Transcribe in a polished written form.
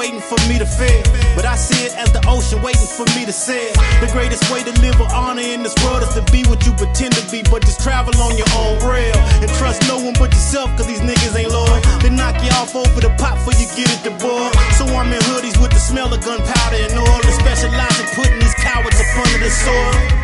waiting for me to fail, but I see it as the ocean waiting for me to sail. The greatest way to live with honor in this world is to be what you pretend to be, but just travel on your own rail and trust no one but yourself, cause these niggas ain't loyal. They knock you off over the pot before you get it to boil. So I'm in hoodies with the smell of gunpowder and oil, and specialize in putting these cowards up under the soil.